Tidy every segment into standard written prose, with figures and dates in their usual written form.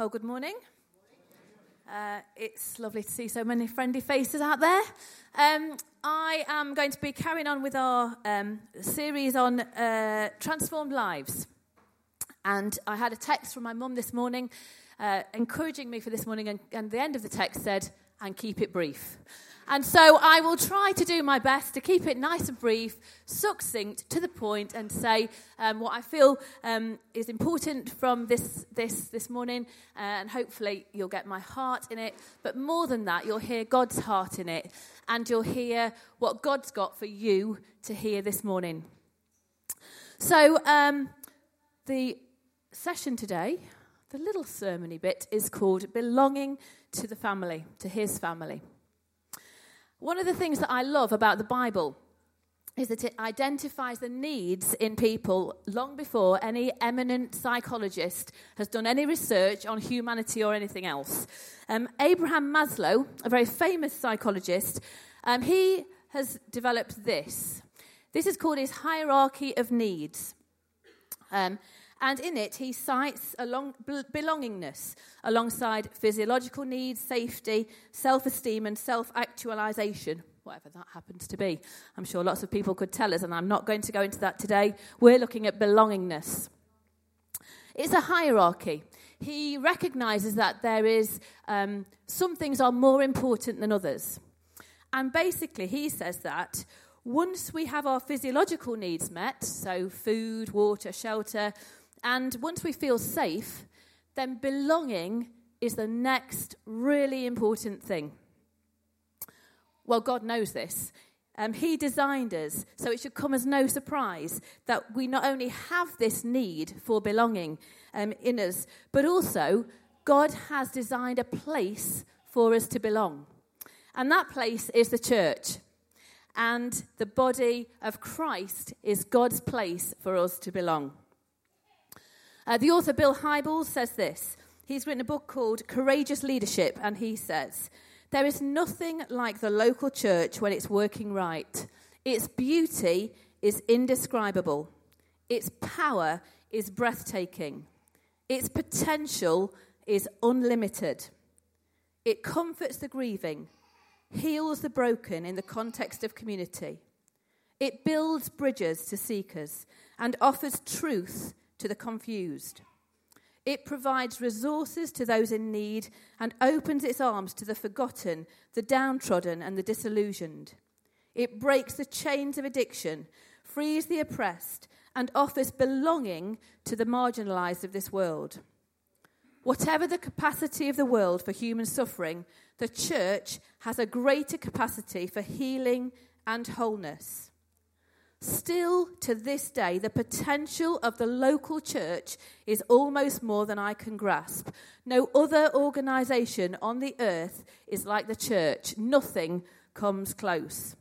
Well, good morning. It's lovely to see so many friendly faces out there. I am going to be carrying on with our series on transformed lives. And I had a text from my mum this morning encouraging me for this morning, and the end of the text said, "And keep it brief." And so I will try to do my best to keep it nice and brief, succinct, to the point, and say what I feel is important from this morning, and hopefully you'll get my heart in it. But more than that, you'll hear God's heart in it, and you'll hear what God's got for you to hear this morning. So the session today, the little sermony bit, is called Belonging to the Family, to His Family. One of the things that I love about the Bible is that it identifies the needs in people long before any eminent psychologist has done any research on humanity or anything else. Abraham Maslow, a very famous psychologist, he has developed this. This is called his hierarchy of needs. And in it, he cites belongingness alongside physiological needs, safety, self-esteem, and self-actualization, whatever that happens to be. I'm sure lots of people could tell us, and I'm not going to go into that today. We're looking at belongingness. It's a hierarchy. He recognizes that there is some things are more important than others. And basically, he says that once we have our physiological needs met, so food, water, shelter, and once we feel safe, then belonging is the next really important thing. Well, God knows this. He designed us, so it should come as no surprise that we not only have this need for belonging in us, but also God has designed a place for us to belong. And that place is the church. And the body of Christ is God's place for us to belong. The author Bill Hybels says this. He's written a book called Courageous Leadership, and he says, "There is nothing like the local church when it's working right. Its beauty is indescribable. Its power is breathtaking. Its potential is unlimited. It comforts the grieving, heals the broken in the context of community. It builds bridges to seekers and offers truth to the confused. It provides resources to those in need and opens its arms to the forgotten, the downtrodden, and the disillusioned. It breaks the chains of addiction, frees the oppressed, and offers belonging to the marginalized of this world. Whatever the capacity of the world for human suffering, the church has a greater capacity for healing and wholeness. Still, to this day, the potential of the local church is almost more than I can grasp. No other organisation on the earth is like the church. Nothing comes close."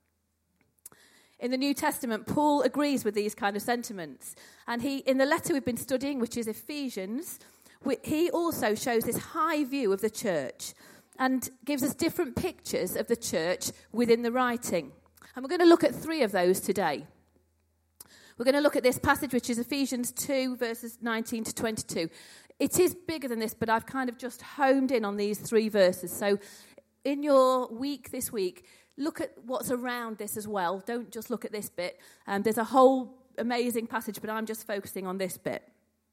In the New Testament, Paul agrees with these kind of sentiments. And in the letter we've been studying, which is Ephesians, he also shows this high view of the church and gives us different pictures of the church within the writing. And we're going to look at 3 of those today. We're going to look at this passage, which is Ephesians 2, verses 19 to 22. It is bigger than this, but I've kind of just honed in on these 3 verses. So in your week this week, look at what's around this as well. Don't just look at this bit. There's a whole amazing passage, but I'm just focusing on this bit.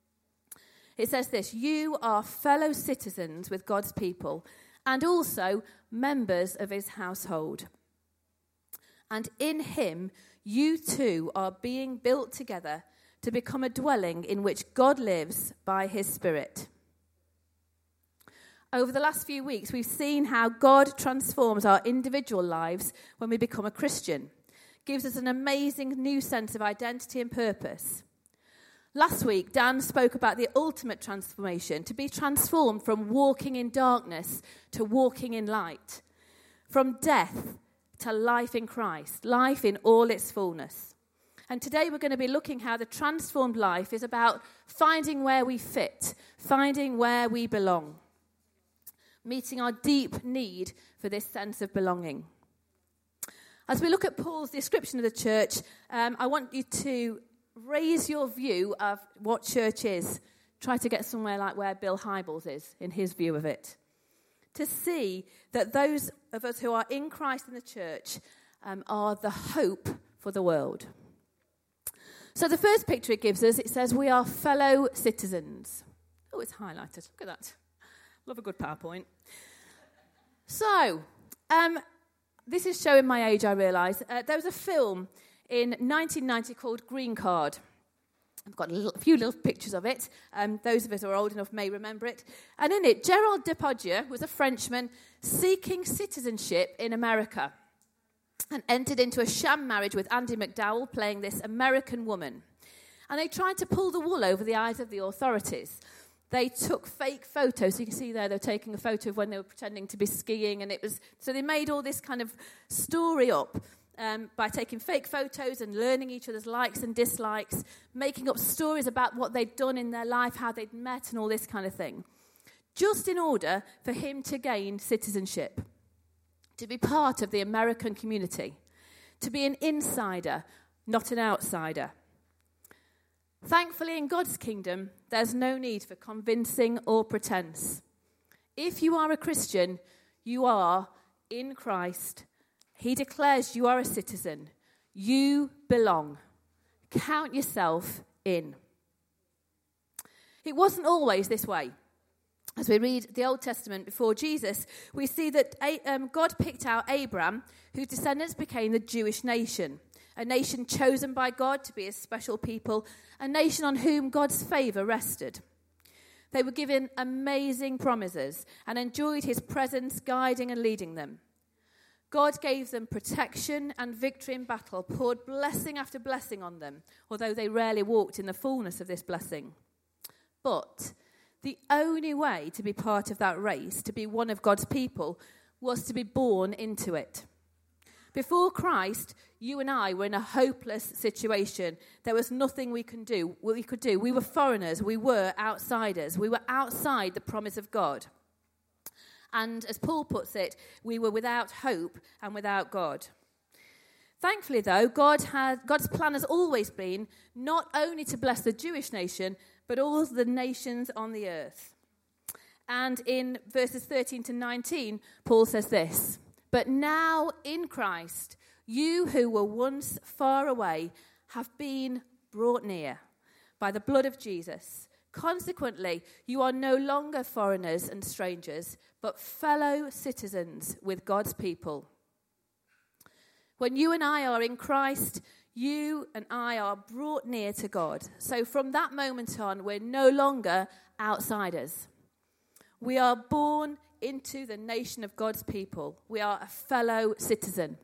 It says this: "You are fellow citizens with God's people and also members of his household. And in him, you too are being built together to become a dwelling in which God lives by his Spirit." Over the last few weeks, we've seen how God transforms our individual lives when we become a Christian. Gives us an amazing new sense of identity and purpose. Last week, Dan spoke about the ultimate transformation, to be transformed from walking in darkness to walking in light. From death to life in Christ, life in all its fullness. And today we're going to be looking how the transformed life is about finding where we fit, finding where we belong, meeting our deep need for this sense of belonging. As we look at Paul's description of the church, I want you to raise your view of what church is try to get somewhere like where Bill Hybels is, in his view of it. To see that those of us who are in Christ in the church are the hope for the world. So the first picture it gives us, it says we are fellow citizens. Oh, it's highlighted. Look at that. Love a good PowerPoint. So, this is showing my age, I realise. There was a film in 1990 called Green Card. I've got a few little pictures of it. Those of us who are old enough may remember it. And in it, Gerald Depardieu was a Frenchman seeking citizenship in America and entered into a sham marriage with Andie MacDowell, playing this American woman. And they tried to pull the wool over the eyes of the authorities. They took fake photos. So you can see there they're taking a photo of when they were pretending to be skiing. And so they made all this kind of story up. By taking fake photos and learning each other's likes and dislikes, making up stories about what they'd done in their life, how they'd met and all this kind of thing, just in order for him to gain citizenship, to be part of the American community, to be an insider, not an outsider. Thankfully, in God's kingdom, there's no need for convincing or pretense. If you are a Christian, you are in Christ. He declares you are a citizen. You belong. Count yourself in. It wasn't always this way. As we read the Old Testament before Jesus, we see that God picked out Abraham, whose descendants became the Jewish nation, a nation chosen by God to be his special people, a nation on whom God's favour rested. They were given amazing promises and enjoyed his presence, guiding and leading them. God gave them protection and victory in battle, poured blessing after blessing on them, although they rarely walked in the fullness of this blessing. But the only way to be part of that race, to be one of God's people, was to be born into it. Before Christ, you and I were in a hopeless situation. There was nothing we could do. We were foreigners. We were outsiders. We were outside the promise of God. And as Paul puts it, we were without hope and without God. Thankfully, though, God's plan has always been not only to bless the Jewish nation, but all the nations on the earth. And in verses 13 to 19, Paul says this, "But now in Christ, you who were once far away have been brought near by the blood of Jesus. Consequently, you are no longer foreigners and strangers, but fellow citizens with God's people." When you and I are in Christ, you and I are brought near to God. So from that moment on, we're no longer outsiders. We are born into the nation of God's people. We are a fellow citizen.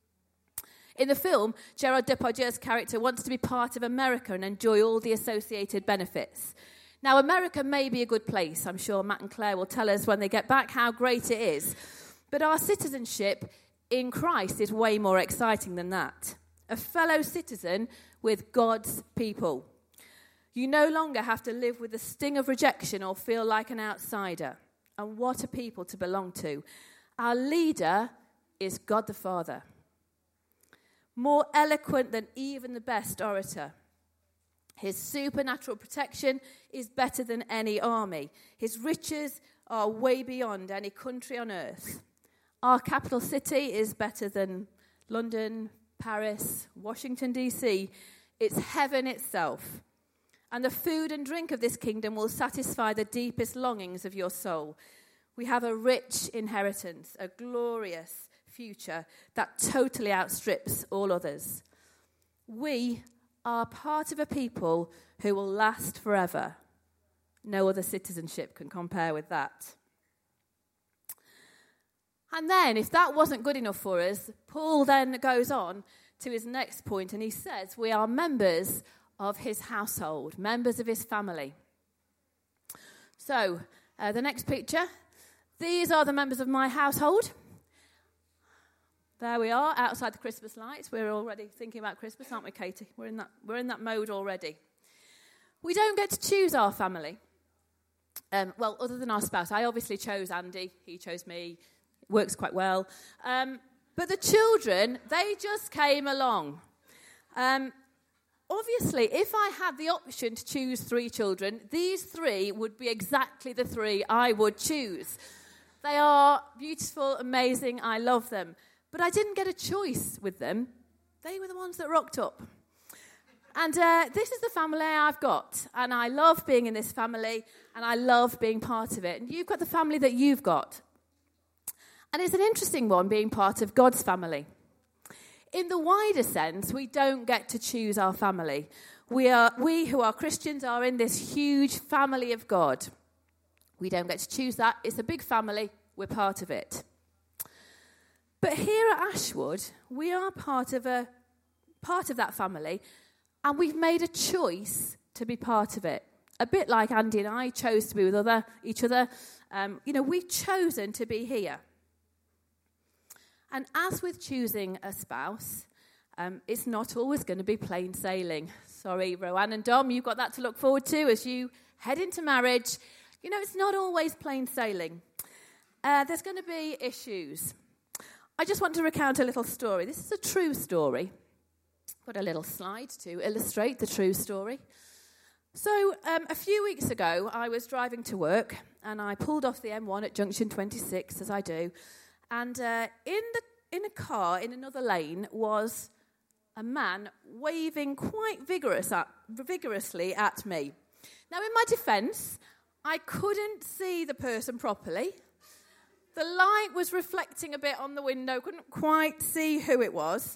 In the film, Gerard Depardieu's character wants to be part of America and enjoy all the associated benefits. Now, America may be a good place. I'm sure Matt and Claire will tell us when they get back how great it is. But our citizenship in Christ is way more exciting than that. A fellow citizen with God's people. You no longer have to live with the sting of rejection or feel like an outsider. And what a people to belong to. Our leader is God the Father. More eloquent than even the best orator. His supernatural protection is better than any army. His riches are way beyond any country on earth. Our capital city is better than London, Paris, Washington, D.C. It's heaven itself. And the food and drink of this kingdom will satisfy the deepest longings of your soul. We have a rich inheritance, a glorious future that totally outstrips all others. We are part of a people who will last forever. No other citizenship can compare with that. And then, if that wasn't good enough for us, Paul then goes on to his next point, and he says we are members of his household, members of his family. So, the next picture. These are the members of my household. There we are, outside the Christmas lights. We're already thinking about Christmas, aren't we, Katie? We're in that mode already. We don't get to choose our family. Well, other than our spouse. I obviously chose Andy. He chose me. It works quite well. But the children, they just came along. obviously, if I had the option to choose 3 children, these 3 would be exactly the 3 I would choose. They are beautiful, amazing, I love them. But I didn't get a choice with them. They were the ones that rocked up. And this is the family I've got. And I love being in this family, and I love being part of it. And you've got the family that you've got. And it's an interesting one, being part of God's family. In the wider sense, we don't get to choose our family. We who are Christians are in this huge family of God. We don't get to choose that. It's a big family. We're part of it. But here at Ashwood, we are part of that family, and we've made a choice to be part of it. A bit like Andy and I chose to be with each other. We've chosen to be here. And as with choosing a spouse, it's not always going to be plain sailing. Sorry, Rowan and Dom, you've got that to look forward to as you head into marriage. It's not always plain sailing. There's going to be issues. I just want to recount a little story. This is a true story. Got a little slide to illustrate the true story. So a few weeks ago, I was driving to work, and I pulled off the M1 at junction 26, as I do. And in a car in another lane was a man waving quite vigorously at me. Now, in my defence, I couldn't see the person properly. The light was reflecting a bit on the window, couldn't quite see who it was.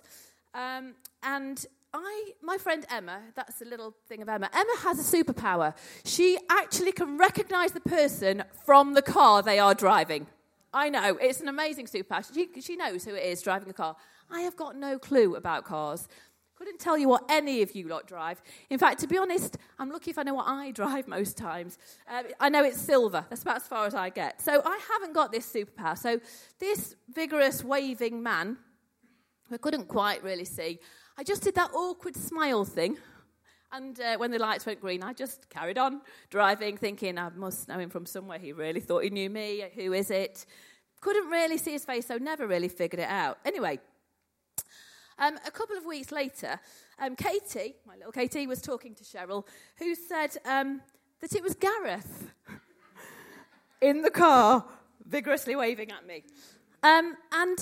My friend Emma, that's a little thing of Emma. Emma has a superpower. She actually can recognise the person from the car they are driving. I know, it's an amazing superpower. She knows who it is driving a car. I have got no clue about cars. Couldn't tell you what any of you lot drive. In fact, to be honest, I'm lucky if I know what I drive most times. I know it's silver. That's about as far as I get. So I haven't got this superpower. So this vigorous waving man, who I couldn't quite really see, I just did that awkward smile thing. And when the lights went green, I just carried on driving, thinking, I must know him from somewhere. He really thought he knew me. Who is it? Couldn't really see his face, so never really figured it out. Anyway, a couple of weeks later, Katie, my little Katie, was talking to Cheryl, who said that it was Gareth in the car, vigorously waving at me. And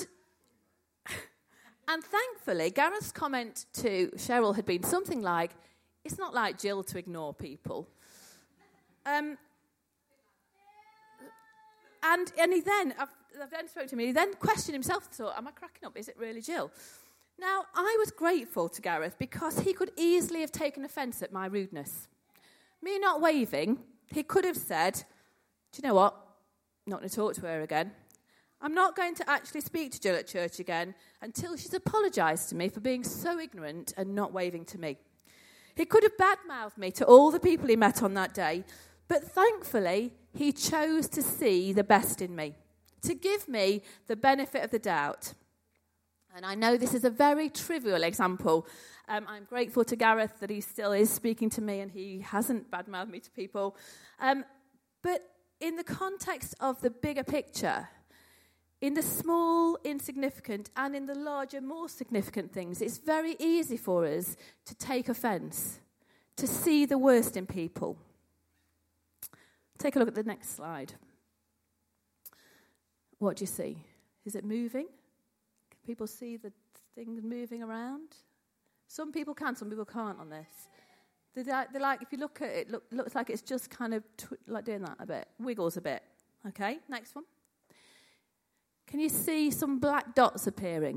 thankfully, Gareth's comment to Cheryl had been something like, it's not like Jill to ignore people. And he then, I've then spoke to him, he then questioned himself and thought, am I cracking up? Is it really Jill? Now, I was grateful to Gareth because he could easily have taken offence at my rudeness. Me not waving, he could have said, do you know what? I'm not going to talk to her again. I'm not going to actually speak to Jill at church again until she's apologised to me for being so ignorant and not waving to me. He could have badmouthed me to all the people he met on that day, but thankfully, he chose to see the best in me, to give me the benefit of the doubt. And I know this is a very trivial example. I'm grateful to Gareth that he still is speaking to me and he hasn't badmouthed me to people. But in the context of the bigger picture, in the small, insignificant, and in the larger, more significant things, it's very easy for us to take offence, to see the worst in people. Take a look at the next slide. What do you see? Is it moving? Can people see the thing moving around? Some people can, some people can't on this. They're like, if you look at it, looks like it's just kind of like doing that a bit, wiggles a bit. Okay, next one. Can you see some black dots appearing?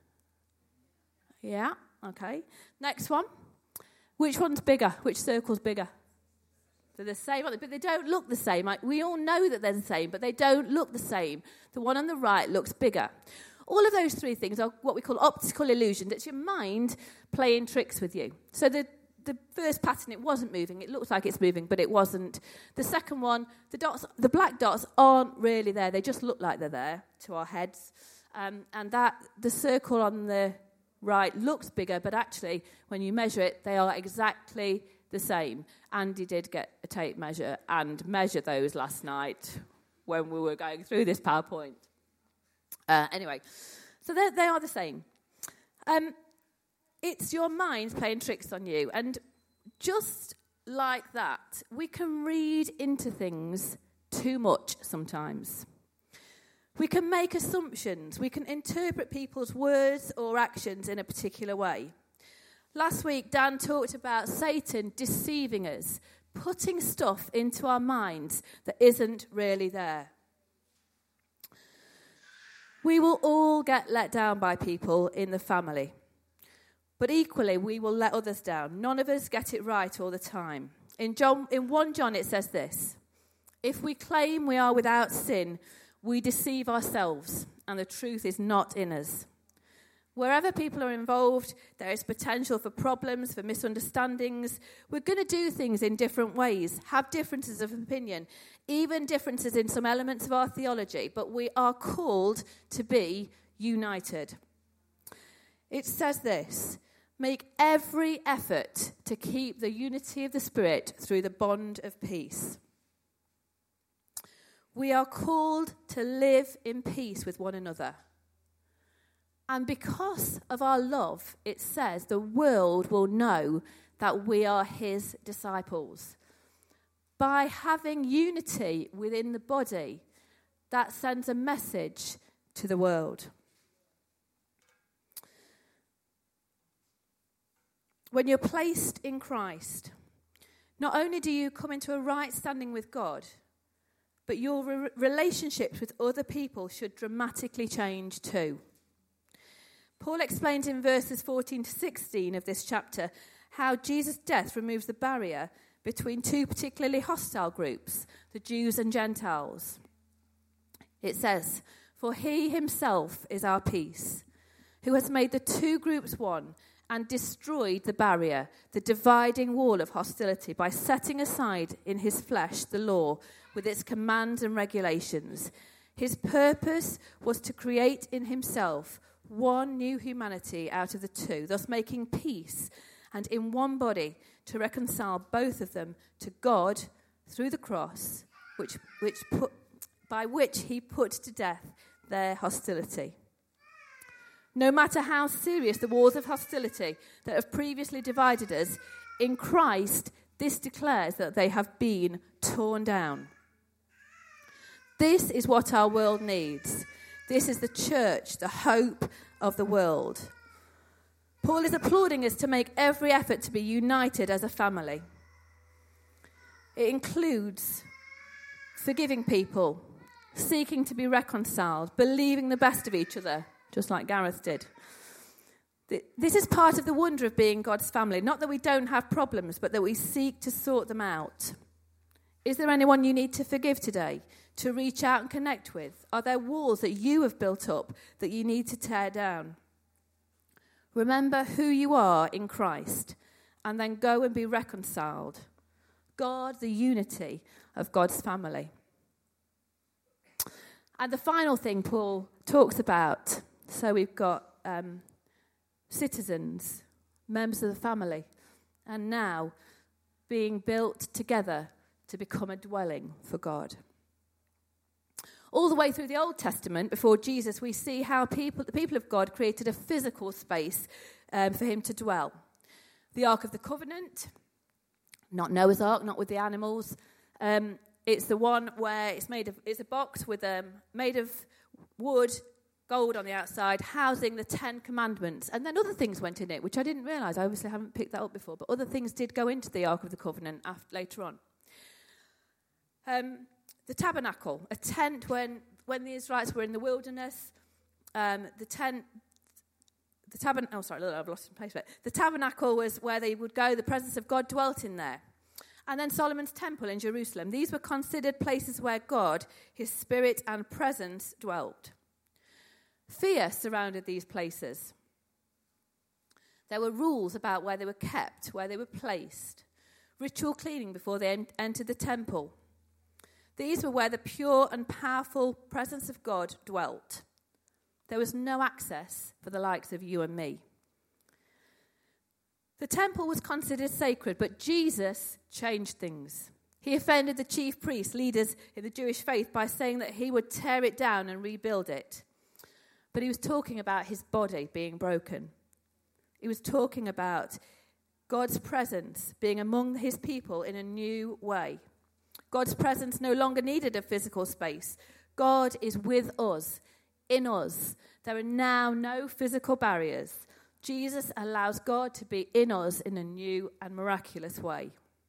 Yeah, okay. Next one. Which one's bigger? Which circle's bigger? They're the same, aren't they? But they don't look the same. We all know that they're the same, but they don't look the same. The one on the right looks bigger. All of those three things are what we call optical illusion. That's your mind playing tricks with you. So the first pattern, it wasn't moving. It looks like it's moving, but it wasn't. The second one, the black dots aren't really there. They just look like they're there to our heads. And the circle on the right looks bigger, but actually, when you measure it, they are exactly the same. Andy did get a tape measure and measure those last night when we were going through this PowerPoint. Anyway, so they are the same. it's your mind playing tricks on you. And just like that, we can read into things too much sometimes. We can make assumptions. We can interpret people's words or actions in a particular way. Last week, Dan talked about Satan deceiving us, putting stuff into our minds that isn't really there. We will all get let down by people in the family. But equally, we will let others down. None of us get it right all the time. In 1 John, it says this: if we claim we are without sin, we deceive ourselves, and the truth is not in us. Wherever people are involved, there is potential for problems, for misunderstandings. We're going to do things in different ways, have differences of opinion, even differences in some elements of our theology, but we are called to be united. It says this: make every effort to keep the unity of the Spirit through the bond of peace. We are called to live in peace with one another. And because of our love, it says the world will know that we are his disciples. By having unity within the body, that sends a message to the world. When you're placed in Christ, not only do you come into a right standing with God, but your relationships with other people should dramatically change too. Paul explains in verses 14 to 16 of this chapter how Jesus' death removes the barrier between two particularly hostile groups, the Jews and Gentiles. It says, for he himself is our peace, who has made the two groups one and destroyed the barrier, the dividing wall of hostility, by setting aside in his flesh the law with its commands and regulations. His purpose was to create in himself one new humanity out of the two, thus making peace, and in one body to reconcile both of them to God through the cross, by which he put to death their hostility. No matter how serious the walls of hostility that have previously divided us, in Christ, this declares that they have been torn down. This is what our world needs. This is the church, the hope of the world. Paul is applauding us to make every effort to be united as a family. It includes forgiving people, seeking to be reconciled, believing the best of each other, just like Gareth did. This is part of the wonder of being God's family. Not that we don't have problems, but that we seek to sort them out. Is there anyone you need to forgive today, to reach out and connect with? Are there walls that you have built up that you need to tear down? Remember who you are in Christ, and then go and be reconciled. God, the unity of God's family. And the final thing Paul talks about, so we've got citizens, members of the family, and now being built together to become a dwelling for God. All the way through the Old Testament, before Jesus, we see how the people of God created a physical space for him to dwell. The Ark of the Covenant, not Noah's Ark, not with the animals. It's the one where it's a box with made of wood, gold on the outside, housing the 10 Commandments. And then other things went in it, which I didn't realise. I obviously haven't picked that up before, but other things did go into the Ark of the Covenant later on. The tabernacle, a tent when the Israelites were in the wilderness. The tabernacle was where they would go. The presence of God dwelt in there. And then Solomon's temple in Jerusalem. These were considered places where God, his spirit and presence dwelt. Fear surrounded these places. There were rules about where they were kept, where they were placed. Ritual cleaning before they entered the temple. These were where the pure and powerful presence of God dwelt. There was no access for the likes of you and me. The temple was considered sacred, but Jesus changed things. He offended the chief priests, leaders in the Jewish faith, by saying that he would tear it down and rebuild it. But he was talking about his body being broken. He was talking about God's presence being among his people in a new way. God's presence no longer needed a physical space. God is with us, in us. There are now no physical barriers. Jesus allows God to be in us in a new and miraculous way.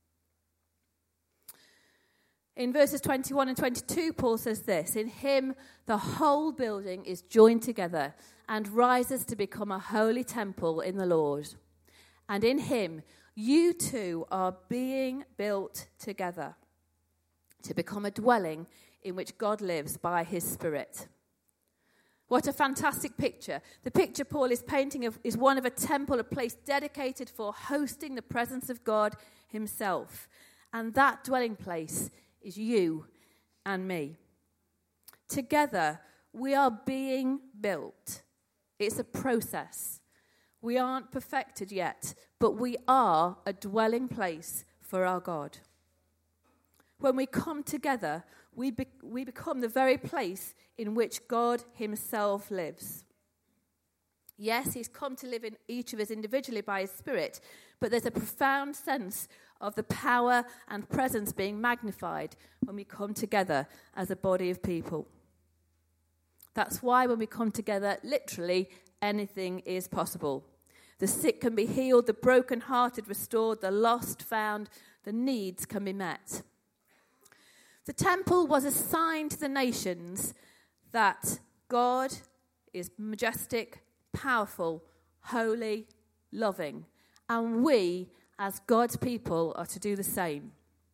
In verses 21 and 22, Paul says this, "In him the whole building is joined together and rises to become a holy temple in the Lord. And in him you two are being built together to become a dwelling in which God lives by his Spirit." What a fantastic picture. The picture Paul is painting is one of a temple, a place dedicated for hosting the presence of God himself. And that dwelling place is you and me. Together, we are being built. It's a process. We aren't perfected yet, but we are a dwelling place for our God. When we come together, we become the very place in which God himself lives. Yes, he's come to live in each of us individually by his Spirit, but there's a profound sense of the power and presence being magnified when we come together as a body of people. That's why when we come together, literally anything is possible. The sick can be healed, the brokenhearted restored, the lost found, the needs can be met. The temple was a sign to the nations that God is majestic, powerful, holy, loving, and we, as God's people, are to do the same.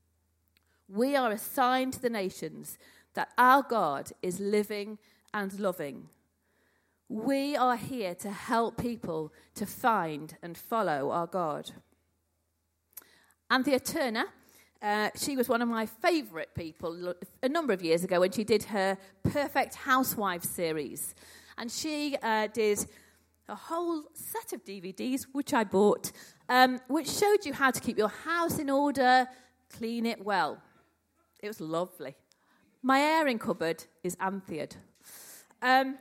We are a sign to the nations that our God is living and loving. We are here to help people to find and follow our God. Anthea Turner, she was one of my favourite people a number of years ago when she did her Perfect Housewives series. And she did a whole set of DVDs, which I bought, which showed you how to keep your house in order, clean it well. It was lovely. My airing cupboard is Anthea'd. And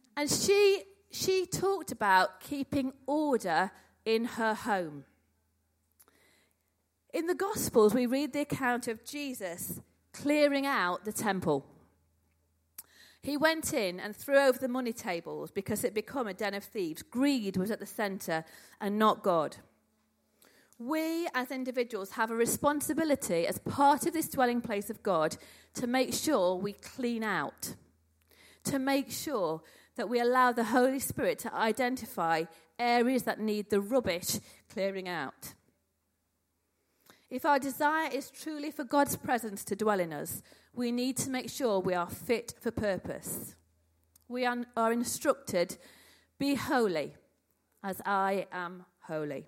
she talked about keeping order in her home. In the Gospels, we read the account of Jesus clearing out the temple. He went in and threw over the money tables because it had become a den of thieves. Greed was at the centre and not God. We as individuals have a responsibility as part of this dwelling place of God to make sure we clean out, to make sure that we allow the Holy Spirit to identify areas that need the rubbish clearing out. If our desire is truly for God's presence to dwell in us, we need to make sure we are fit for purpose. We are instructed, be holy as I am holy.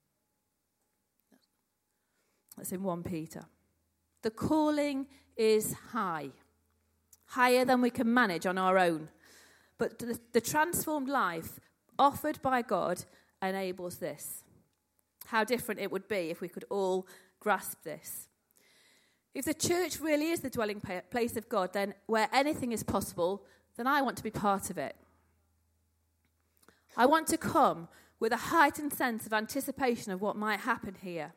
That's in 1 Peter. The calling is high, higher than we can manage on our own. But the transformed life offered by God enables this. How different it would be if we could all grasp this. If the church really is the dwelling place of God, then where anything is possible, then I want to be part of it. I want to come with a heightened sense of anticipation of what might happen here.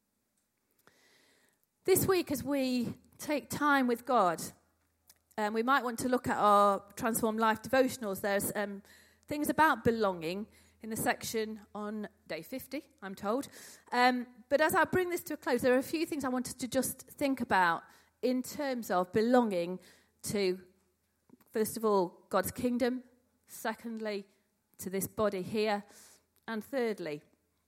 This week, as we take time with God, we might want to look at our Transformed Life devotionals. There's things about belonging in the section on day 50, I'm told. But as I bring this to a close, there are a few things I wanted to just think about in terms of belonging to, first of all, God's kingdom, secondly, to this body here, and thirdly,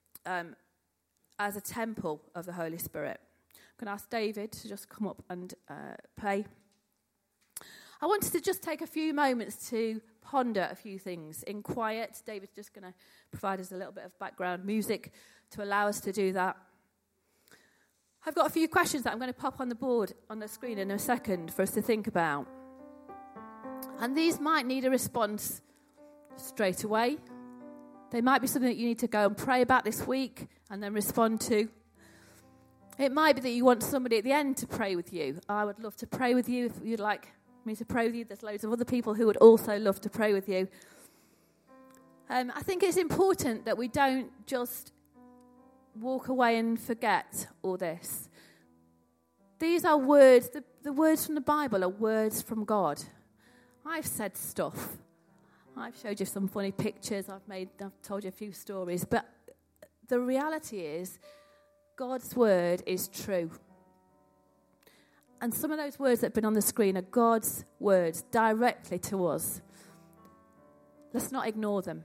as a temple of the Holy Spirit. I'm going to ask David to just come up and play. I wanted to just take a few moments to ponder a few things in quiet. David's just going to provide us a little bit of background music to allow us to do that. I've got a few questions that I'm going to pop on the board, on the screen in a second for us to think about. And these might need a response straight away. They might be something that you need to go and pray about this week and then respond to. It might be that you want somebody at the end to pray with you. I would love to pray with you if you'd like me to pray with you. There's loads of other people who would also love to pray with you. I think it's important that we don't just walk away and forget all this. These are words, the words from the Bible are words from God. I've said stuff. I've showed you some funny pictures. I've told you a few stories. But the reality is, God's word is true. And some of those words that have been on the screen are God's words directly to us. Let's not ignore them.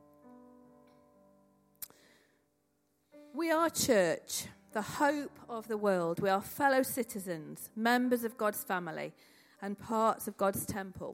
We are church, the hope of the world. We are fellow citizens, members of God's family, and parts of God's temple.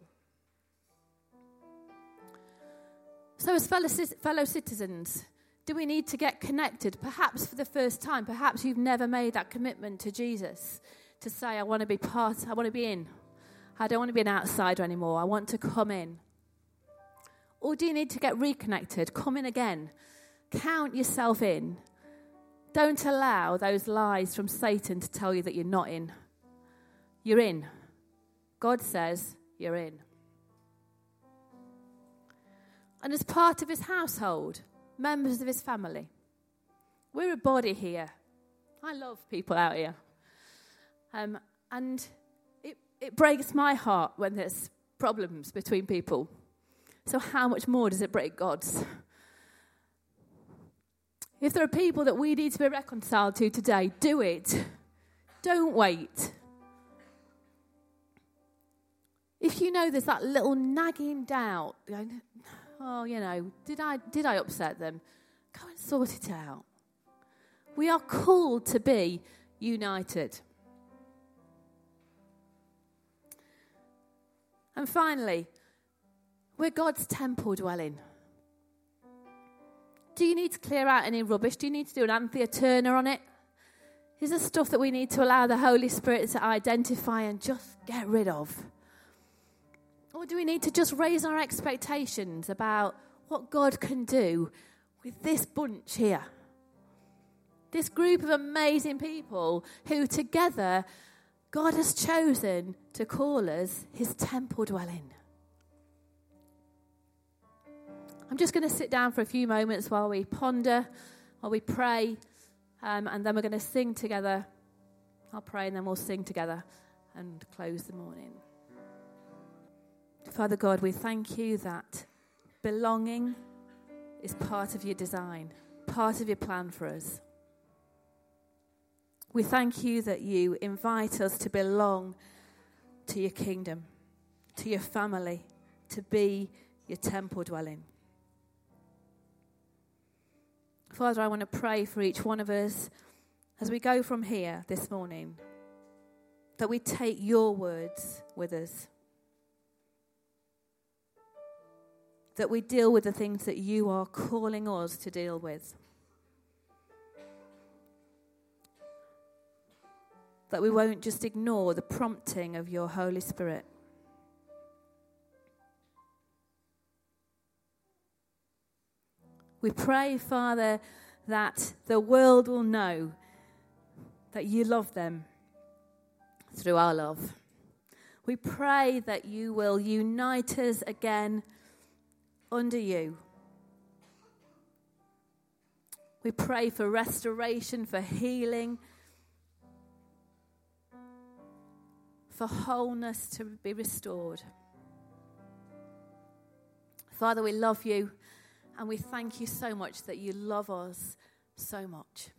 So as fellow citizens, do we need to get connected? Perhaps for the first time. Perhaps you've never made that commitment to Jesus to say, I want to be part, I want to be in. I don't want to be an outsider anymore. I want to come in. Or do you need to get reconnected? Come in again. Count yourself in. Don't allow those lies from Satan to tell you that you're not in. You're in. God says you're in. And as part of his household, members of his family, we're a body here. I love people out here. And it breaks my heart when there's problems between people. So how much more does it break God's? If there are people that we need to be reconciled to today, do it. Don't wait. If you know there's that little nagging doubt, going, oh, did I upset them? Go and sort it out. We are called to be united. And finally, we're God's temple dwelling. Do you need to clear out any rubbish? Do you need to do an Anthea Turner on it? Is there stuff that we need to allow the Holy Spirit to identify and just get rid of? Or do we need to just raise our expectations about what God can do with this bunch here? This group of amazing people who together God has chosen to call us his temple dwelling. I'm just going to sit down for a few moments while we ponder, while we pray, and then we're going to sing together. I'll pray and then we'll sing together and close the morning. Father God, we thank you that belonging is part of your design, part of your plan for us. We thank you that you invite us to belong to your kingdom, to your family, to be your temple dwelling. Father, I want to pray for each one of us as we go from here this morning, that we take your words with us, that we deal with the things that you are calling us to deal with, that we won't just ignore the prompting of your Holy Spirit. We pray, Father, that the world will know that you love them through our love. We pray that you will unite us again under you. We pray for restoration, for healing, for wholeness to be restored. Father, we love you. And we thank you so much that you love us so much.